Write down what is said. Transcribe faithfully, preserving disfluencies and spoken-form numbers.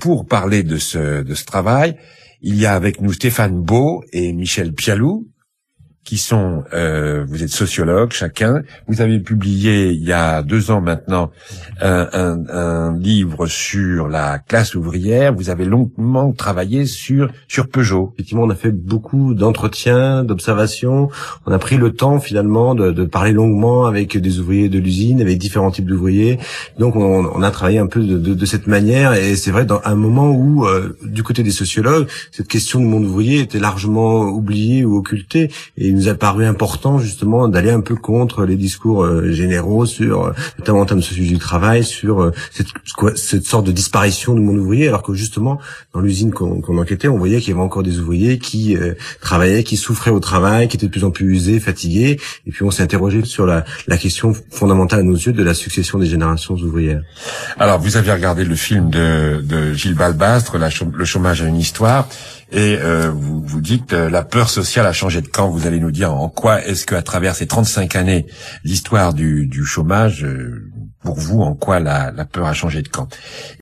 pour parler de ce, de ce travail, il y a avec nous Stéphane Beau et Michel Pialou, qui sont, euh, vous êtes sociologues chacun. Vous avez publié il y a deux ans maintenant un, un, un livre sur la classe ouvrière. Vous avez longuement travaillé sur sur Peugeot. Effectivement, on a fait beaucoup d'entretiens, d'observations. On a pris le temps finalement de, de parler longuement avec des ouvriers de l'usine, avec différents types d'ouvriers. Donc, on, on a travaillé un peu de, de, de cette manière. Et c'est vrai, dans un moment où, euh, du côté des sociologues, cette question du monde ouvrier était largement oubliée ou occultée. Et il nous a paru important justement d'aller un peu contre les discours euh, généraux sur, euh, notamment en termes de sociologie du travail, sur euh, cette, quoi, cette sorte de disparition du monde ouvrier, alors que justement dans l'usine qu'on, qu'on enquêtait, on voyait qu'il y avait encore des ouvriers qui euh, travaillaient, qui souffraient au travail, qui étaient de plus en plus usés, fatigués. Et puis on s'est interrogé sur la, la question fondamentale à nos yeux de la succession des générations ouvrières. Alors vous avez regardé le film de, de Gilles Balbastre, la, Le chômage a une histoire. Et euh, vous, vous dites euh, la peur sociale a changé de camp. Vous allez nous dire en quoi est-ce qu'à travers ces trente-cinq années, l'histoire du, du chômage, euh, pour vous, en quoi la, la peur a changé de camp.